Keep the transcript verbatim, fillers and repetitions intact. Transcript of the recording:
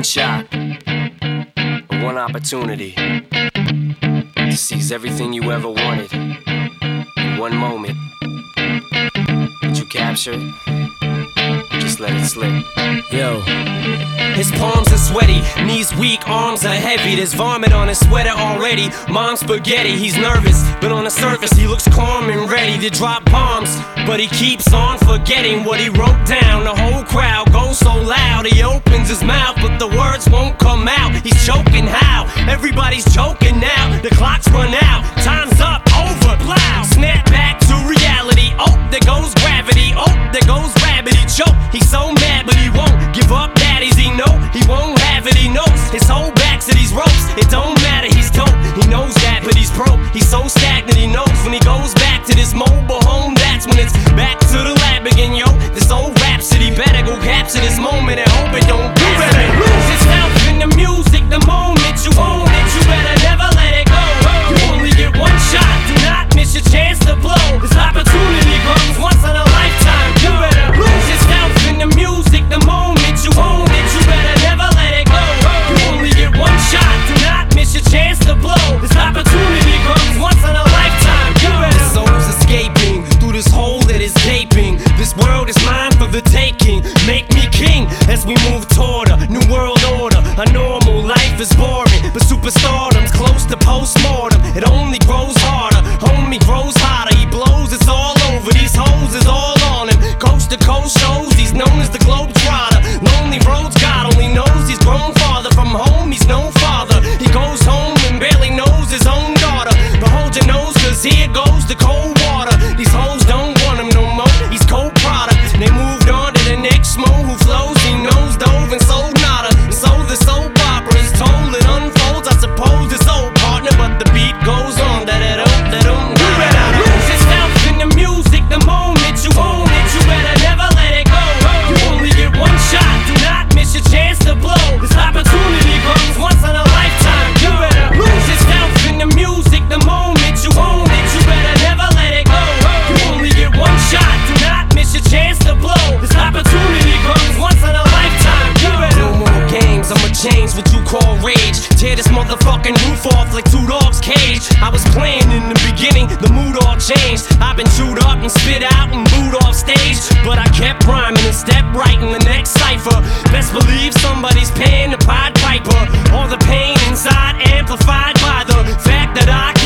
shot, one opportunity to seize everything you ever wanted in one moment. Did you capture it? Just let it slip. Yo. His palms are sweaty, knees weak, arms are heavy. There's vomit on his sweater already. Mom's spaghetti, he's nervous, but on the surface he looks calm and ready to drop bombs. But he keeps on forgetting what he wrote down. The whole crowd goes so loud, he opens his mouth, but the words won't come out. He's choking how? Everybody's choking now. The clock's run out, time's up, over, plow. Snap back to reality, oh, there goes gravity. Oh, there goes rabbit, he choke. He's so mad, but he won't give up. Daddies, he know he won't have it, he knows his whole back to these ropes. It don't matter, he's dope, he knows that, but he's broke. He's so stagnant, he knows when he goes back to this mobile home, that's when it's back to the lab again, yo. This old rhapsody better go capture this moment and hope it don't you better lose yourself in the music the moment you own it. You better never let it go. You only get one shot, do not miss your chance to blow. This opportunity comes once in a lifetime. You better lose yourself in the music the moment you own it. You better never let it go. You only get one shot, do not miss your chance to blow. This opportunity comes once in a lifetime. You better. The soul's escaping through this hole that is gaping. This world is mine for the taking. Make me king as we move toward a new world order. A normal life is boring, but superstardom's close to postmortem. It only grows harder, homie grows hotter. He blows, it's all over. These hoes is all on him. Coast to coast shows, he's known as the Globetrotter. Lonely roads, God only knows he's grown farther from home. He's no father. He goes home and barely knows his own daughter. But hold your nose, cause here goes the cold water. These hoes don't want him no more. He's cold product. They moved on to the next mo who flows. He knows dove and sold nada. And so the soap opera is told. It unfolds, I suppose it's old partner, but the beat goes on. Da da da da da. You better lose yourself in the music the moment you own it. You better never let it go. You only get one shot, do not miss your chance to blow. This opportunity comes once in a lifetime. You better lose yourself in the music the moment you own it. You better never let it go. You only get one shot, do not miss your chance to blow. This opportunity comes once in a lifetime. You better. No more games, I'ma change what you call rage. Tear this motherfucking roof off like two dogs' cage. I was playing in the beginning, the mood all changed. I've been chewed up and spit out and booed off stage, but I kept rhyming and stepped right in the next cipher. Best believe somebody's paying the Pied Piper. All the pain inside amplified by the fact that I